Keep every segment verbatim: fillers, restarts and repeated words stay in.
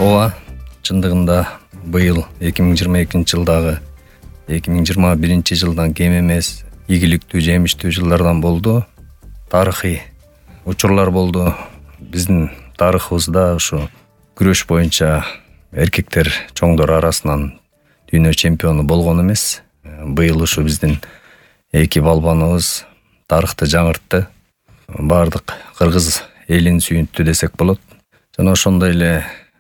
ооба, чындыгында быйыл эки миң жыйырма экинчи жылдагы эки миң жыйырма биринчи жылдан кем эмес ийгиликтүү, жемиштүү жылдардан болду. Тарыхый учурлар болду. Биздин тарыхыбызда ушу күрөш боюнча эркектер чоңдор арасынан дүйнө чемпиону болгон эмес. Быйыл ушу биздин эки балбаныбыз тарыхты жаңыртты. Бардык кыргыз элин сүйүнттү десек болот. Жана ошондой эле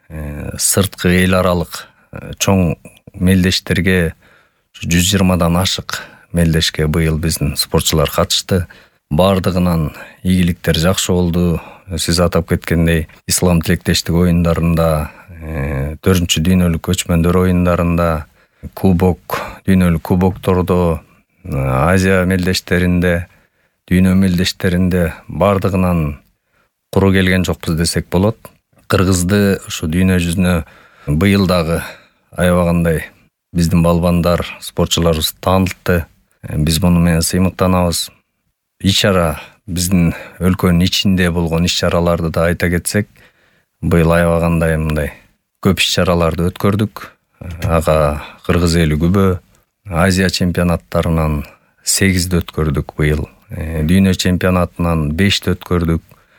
сырткы эл аралык чоң мелдештерге жүз жыйырмадан ашык мелдешке быйыл биздин спортчулар катышты. Бардыгынан ийгиликтер жакшы болду. Сиз атап кеткендей, ислам тилектештик оюндарында, төртүнчү дүйнөлүк көчмөндөр оюндарында, кубок, дүйнөлүк кубоктордо, Азия мелдештеринде, дүйнө мелдештеринде бардыгынан куру келген жокпуз десек болот. Кыргызды ушу дүйнө жүзүнө быйыл дагы аябагандай биздин балбандар, спортчуларыбыз таанылтты. Биз муну менен сыймыктанабыз. Иш-чара биздин өлкөнүн ичинде болгон иш-чараларды да айта кетсек, быйыл аябагандай мындай көп иш-чараларды өткөрдүк. Ага кыргыз эли күбө. Азия чемпионаттарынан сегизди өткөрдүк быйыл. Дүйнө чемпионатынан бешти өткөрдүк.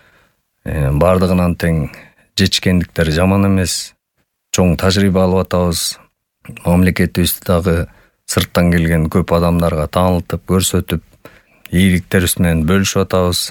Бардыгынан тең жетишкендиктер жаман эмес. Чоң тажрыйба алып атабыз. Мамлекетибизди дагы сырттан келген көп адамдарга таанылтып, көрсөтүп, ийгиликтерибиз менен бөлүшүп атабыз.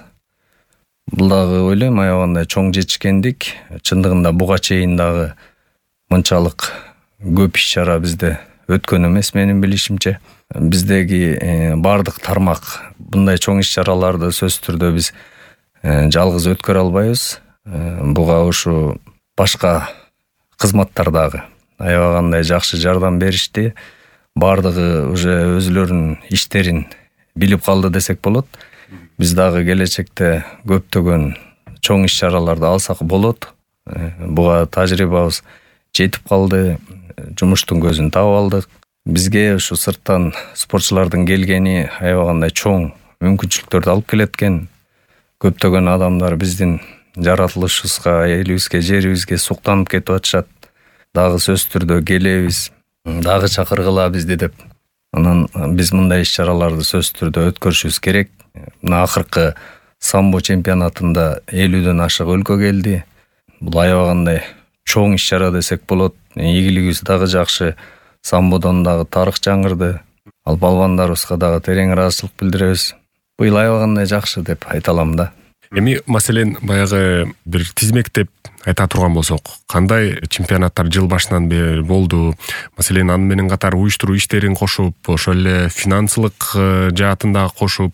Бул дагы ойлойм аябагандай чоң жетишкендик. Чындыгында буга чейин дагы мынчалык көп иш-чара бизде өткөн эмес менин билишимче. Биздеги бардык тармак мындай чоң иш-чараларды сөзсүз түрдө биз жалгыз өткөрө албайбыз. Буга ушу башка кызматтар дагы аябагандай жакшы жардам беришти. Бардыгы уже өзүлөрүнүн иштерин билип калды десек болот. Биз дагы келечекте көптөгөн чоң иш-чараларды алсак болот. Буга тажрыйбабыз жетип калды. Жумуштун көзүн таап алдык. Бизге ушу сырттан спортчулардын келгени аябагандай чоң мүмкүнчүлүктөрдү алып келеткен. Көптөгөн адамдар биздин жаратылышыбызга, элибизге, жерибизге суктанып кетип атышат. Дагы сөзсүз түрдө келебиз, дагы чакыргыла бизди деп. Анан биз мындай иш-чараларды сөзсүз түрдө өткөрүшүбүз керек. Мына акыркы самбо чемпионатында элүүдөн ашык өлкө келди. Бул аябагандай чоң иш-чара десек болот. Ийгилигибиз дагы жакшы. Самбодон дагы тарых жаңырды. Ал балбандарыбызга дагы терең ыраазычылык билдиребиз. Быйыл аябагандай жакшы деп айта алам да. Эми маселен баягы бир тизмектеп айта турган болсок, кандай чемпионаттар жыл башынан бери болду? Маселен, аны менен катар уюштуруу иштерин кошуп, ошол эле финансылык жаатын дагы кошуп,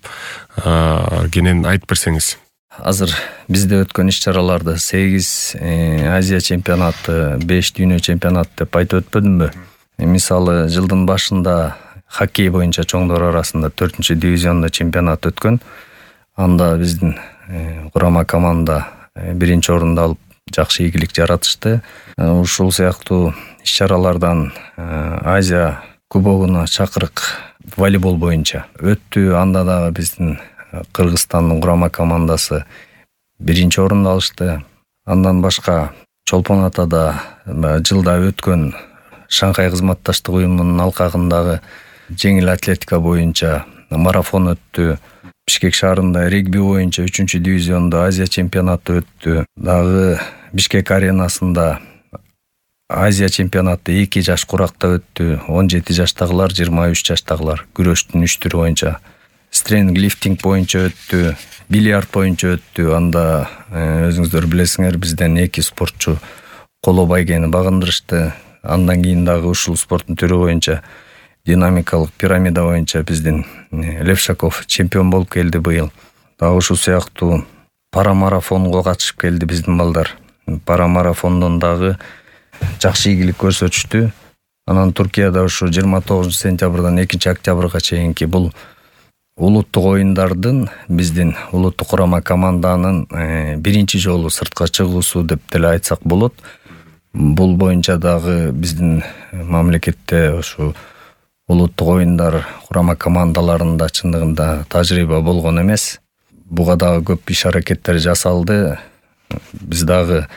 кенен айтып берсеңиз. Азыр бизде өткөн иш-чараларды сегиз Азия чемпионаты, беш дүйнө чемпионаты деп айтып өтпөдүмбү? Мисалы, жылдын башында хоккей боюнча чоңдор арасында төртүнчү дивизионда чемпионат өткөн. Анда биздин курама команда биринчи орунду алып жакшы ийгилик жаратышты. Ушул сыяктуу иш-чаралардан Азия кубогуна чакырык волейбол боюнча өттү. Анда дагы биздин Кыргызстандын курама командасы биринчи орунду алышты. Андан башка Чолпон Атада жылда өткөн Шанхай кызматташтык уюмунун алкагындагы жеңил атлетика боюнча марафон өттү. Бишкек шаарында регби боюнча үчүнчү дивизиондо Азия чемпионаты өттү. Дагы Бишкек аренасында Азия чемпионаты эки жаш куракта өттү. он жети жаштагылар, жыйырма үч жаштагылар күрөштүн үч түрү боюнча. Стрэнг лифтинг боюнча өттү. Бильярд боюнча өттү. Анда өзүңүздөр билесиңер, бизден эки спортчу коло байгени багындырышты. Андан кийин дагы ушул спорттун түрү боюнча динамикалык пирамида боюнча биздин Левшаков чемпион болуп келди быйыл. Дагы ушул сыяктуу парамарафонго катышып келди биздин балдар. Парамарафондон дагы жакшы ийгилик көрсөтүштү. Анан Туркияда ушу жыйырма тогузунчу сентябрдан экинчи октябрга чейинки бул улуттук оюндардын биздин улуттук курама команданын биринчи жолу сыртка чыгуусу деп деле айтсак болот. Бул боюнча дагы биздин мамлекетте ушу улуттук оюндар курама командаларында чындыгында тажрыйба болгон эмес. Буга дагы көп иш-аракеттер жасалды. Биз дагы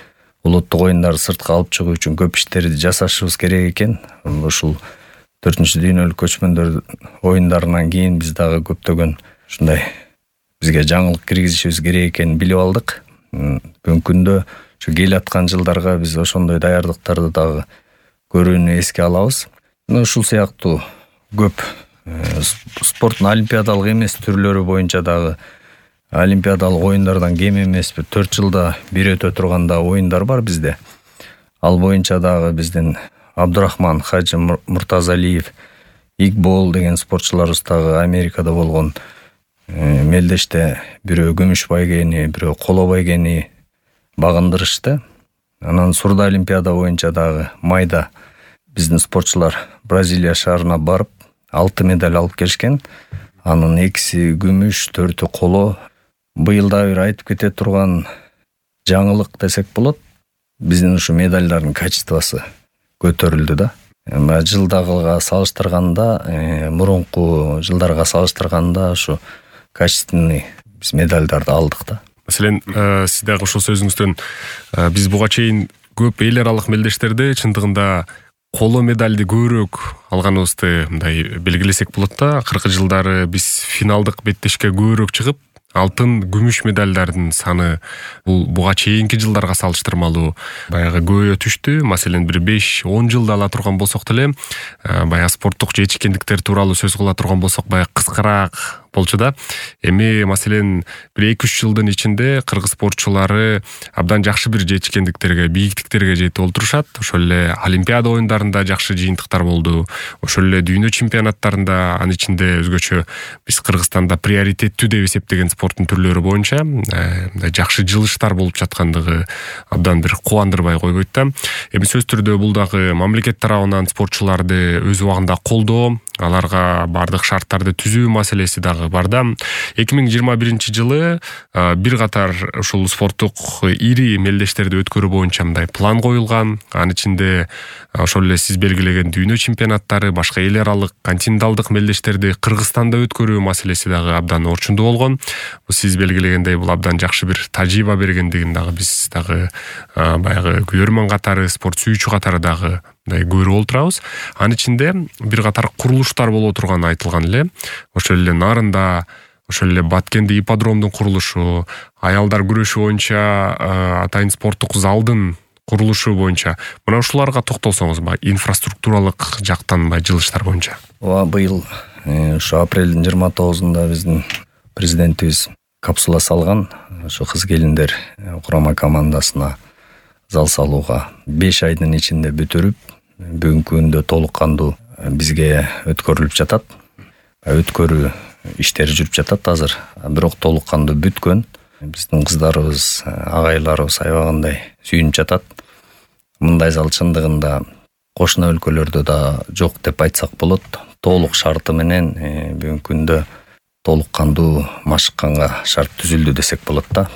улуттук оюндарды сыртка алып чыгуу үчүн көп иштерди жасашыбыз керек экен. Ушул төртүнчү дүйнөлүк көчмөндөр оюндарынан кийин биз дагы көптөгөн ушундай бизге жаңылык киргизишибиз керек экенин билип алдык. Бүгүнкү күндө ушу келаткан жылдарга биз ошондой даярдыктарды дагы көрүүнү эске алабыз. Ушул сыяктуу көп спорттун олимпиадалык эмес түрлөрү боюнча дагы олимпиадалык оюндардан кем эмес бир төрт жылда бир өтө турган да оюндар бар бизде. Ал боюнча дагы биздин Абдурахман Хажы Муртазалиев, Игбол деген спортчуларыбыз дагы Америкада болгон мелдеште бирөө күмүш байгени, бирөө коло байгени багындырышты. Анан Сурда олимпиада боюнча дагы майда биздин спортчулар Бразилия шаарына барып алты медаль алып келишкен. Анын экиси күмүш, төртү коло. Быйыл да бир айтып кете турган жаңылык десек болот. Биздин ушу медальдардын качествосы көтөрүлдү да. Жылдагыга салыштырганда, мурунку жылдарга салыштырганда ушу качественный биз медальдарды алдык да. Маселен, сиз дагы ушул сөзүңүздөн биз буга чейин көп эл аралык мелдештерде чындыгында коло медальды көбүрөөк алганыбызды мындай белгилесек болот да. Акыркы жылдары биз финалдык беттешке көбүрөөк чыгып, алтын, күмүш медальдардын саны бул буга чейинки жылдарга салыштырмалуу баягы көбөйө түштү. Маселен, бир беш он жылда ала турган болсок деле, баягы спорттук жетишкендиктер тууралуу сөз кыла турган болсок, баягы кыскараак болчу да. Эми маселен бир эки үч жылдын ичинде кыргыз спортчулары абдан жакшы бир жетишкендиктерге, бийиктиктерге жетип олтурушат. Ошол эле олимпиада оюндарында жакшы жыйынтыктар болду. Ошол эле дүйнө чемпионаттарында, анын ичинде өзгөчө биз Кыргызстанда приоритеттүү деп эсептеген спорттун түрлөрү боюнча мындай жакшы жылыштар болуп жаткандыгы абдан бир кубандырбай койбойт да. Эми сөзсүз түрдө бул дагы мамлекет тарабынан спортчуларды өз убагында колдоо, аларга бардык шарттарды түзүү маселеси дагы бар да. эки миң жыйырма биринчи жылы бир катар ушул спорттук ири мелдештерди өткөрүү боюнча мындай план коюлган. Анын ичинде ошол эле сиз белгилеген дүйнө чемпионаттары, башка эл аралык континенталдык мелдештерди Кыргызстанда өткөрүү маселеси дагы абдан орчундуу болгон. Бул сиз белгилегендей бул абдан жакшы бир тажрыйба бергендигин дагы биз дагы баягы көрөрмөн катары, спорт сүйүүчү катары дагы мындай көрүп олтурабыз. Анын ичинде бир катар курулуштар боло турганы айтылган эле. Ошол эле Нарында, ошол эле Баткенде ипподромдун курулушу, аялдар күрөшү боюнча атайын спорттук залдын курулушу боюнча. Мына ушуларга токтолсоңуз, инфраструктуралык жактан жылыштар боюнча. Ооба, быйыл ушу апрелдин жыйырма тогузунда биздин президентибиз капсула салган. Ошо кыз келиндер курама командасына зал салууга беш айдын ичинде бүтүрүп, бүгүнкү күндө толук кандуу бизге өткөрүлүп жатат. Өткөрүү иштери жүрүп жатат азыр, бирок толук кандуу бүткөн. Биздин кыздарыбыз, агайларыбыз аябагандай сүйүнүп жатат. Мындай зал чындыгында кошуна өлкөлөрдө да жок деп айтсак болот. Толук шарты менен бүгүнкү күндө толук кандуу машыкканга шарт түзүлдү десек болот да.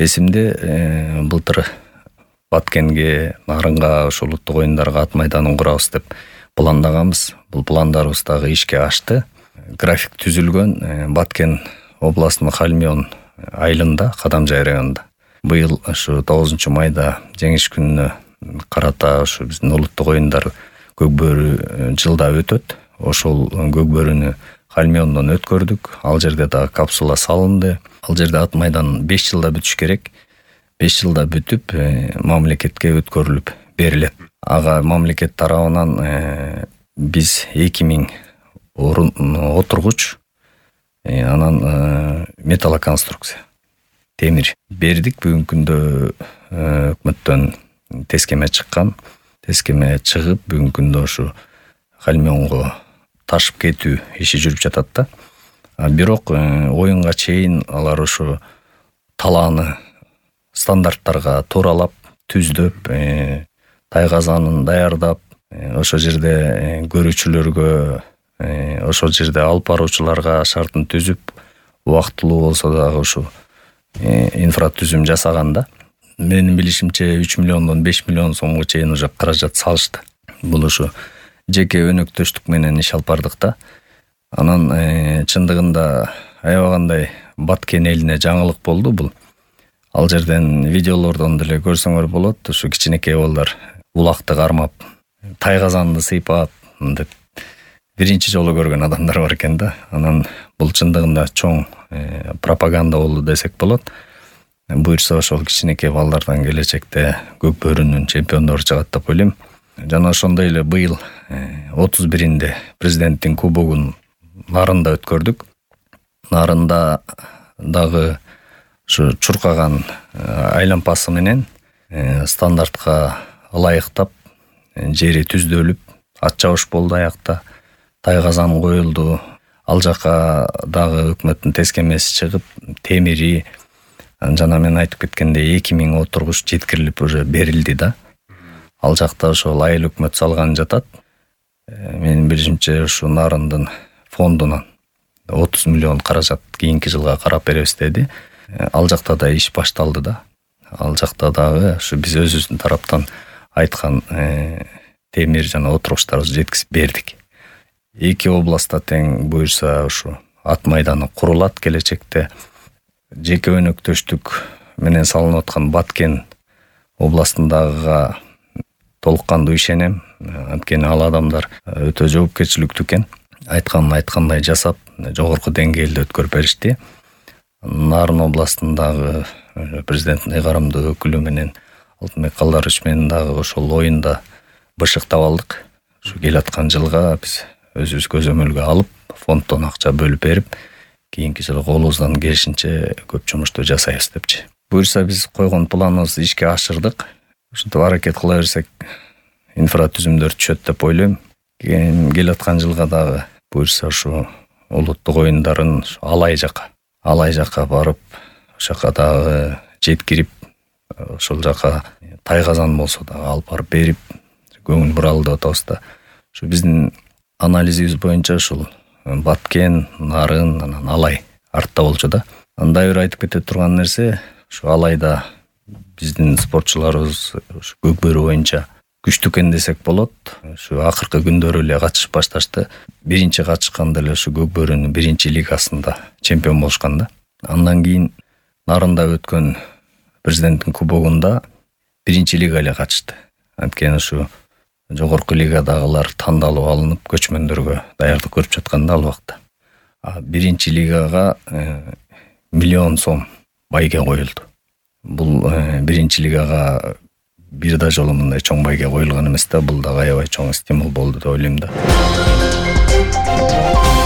Эсимде былтыр Баткенге, Нарынга, ошол улуттук оюндарга ат майданын курабыз деп пландаганбыз. Бул пландарыбыз дагы ишке ашты. График түзүлгөн. Баткен областынын Хальмион айылында, Кадамжай районунда. Быйыл ушу тогузунчу майда жеңиш күнүнө карата ушу биздин улуттук оюндар Көкбөрү жылда өтөт. Ошол Көкбөрүнү Хальмиондон өткөрдүк. Ал жерде дагы капсула салынды. Ал жерде ат майдан беш жылда бүтүш керек. беш жылда бүтүп, мамлекетке өткөрүлүп берилет. Ага мамлекет тарабынан биз эки миң орун отургуч, анан металлоконструкция, темир бердик. Бүгүнкү күндө өкмөттөн тескеме чыккан. Тескеме чыгып, бүгүнкү күндө ушу Хальмионго ташып кетүү иши жүрүп жатат да. Бирок оюнга чейин алар ушу талааны стандарттарга тууралап, түздөп, тайгазанын даярдап, ошол жерде көрүүчүлөргө, ошол жерде алып баруучуларга шартын түзүп, убактылуу болсо дагы ушу инфратүзүм жасаган да. Менин билишимче үч миллиондон беш миллион сомго чейин уже каражат салышты. Бул ушу жеке өнөктөштүк менен иш алып бардык да. Анан чындыгында аябагандай Баткен элине жаңылык болду бул. Ал жерден видеолордон деле көрсөңөр болот. Ушу кичинекей балдар улакты кармап, тайгазанды сыйпап мынтип биринчи жолу көргөн адамдар бар экен да. Анан бул чындыгында чоң пропаганда болду десек болот. Буюрса ошол кичинекей балдардан келечекте көк бөрүнүн чемпиондору чыгат деп ойлойм. Жана ошондой эле быйыл отуз биринде президенттин кубогун Нарында өткөрдүк. Нарында дагы ушу чуркаган айлампасы менен стандартка ылайыктап жери түздөлүп, ат чабыш болду аякта. Тайгазан коюлду. Ал жака дагы өкмөттүн тескемеси чыгып, темири жана мен айтып кеткендей эки миң отургуч жеткирилип уже берилди да. Ал жакта ошол айыл өкмөт салган жатат. Менин билишимче ушу Нарындын фондунан отуз миллион каражат кийинки жылга карап беребиз деди. Ал жакта да иш башталды да. Ал жакта дагы ушу биз өзүбүздүн тараптан айткан темир жана отургучтарыбызды жеткизип бердик. Эки областта тең буюрса ушу ат майданы курулат келечекте. Жеке өнөктөштүк менен салынып аткан Баткен областындагыга толук кандуу ишенем. Анткени ал адамдар өтө жоопкерчиликтүү экен. Айтканын айткандай жасап, жогорку деңгээлде өткөрүп беришти. Нарын областындагы президенттин ыйгарымдуу өкүлү менен Алтынбек Калдарович менен дагы ошол оюнда бышыктап алдык. Ушу келаткан жылга биз өзүбүз көзөмөлгө алып, фонддон акча бөлүп берип, кийинки жылы колубуздан келишинче көп жумушту жасайбыз депчи. Буюрса биз койгон планыбызды ишке ашырдык. Ушинтип аракет кыла берсек, инфратүзүмдөр түшөт деп ойлойм. Келаткан жылга дагы буюрса ушу улуттук оюндарын Алай жака, Алай жака барып, ошака дагы жеткирип, ошол жака Тайгазан болсо дагы алып барып берип, көңүл буралы деп атабыз да. Ушу биздин анализибиз боюнча ушул Баткен, Нарын, анан Алай артта болчу да. Андай бир айтып кете турган нерсе, ушу Алайда биздин спортчуларыбыз ушу көк бөрү боюнча күчтүү экен десек болот. Ушу акыркы күндөрү эле катышып башташты. Биринчи катышканда эле ушу көк бөрүнүн биринчи лигасында чемпион болушкан да. Андан кийин Нарында өткөн президенттин кубогунда биринчи лига эле катышты. Анткени ушу жогорку лигадагылар тандалып алынып, көчмөндөргө даярдык көрүп жатканда ал убакта. Биринчи лигага миллион сом байге коюлду. Бул биринчи лигага бир да жолу мындай чоң байге коюлган эмес да, бул да аябай чоң стимул болду деп ойлойм да.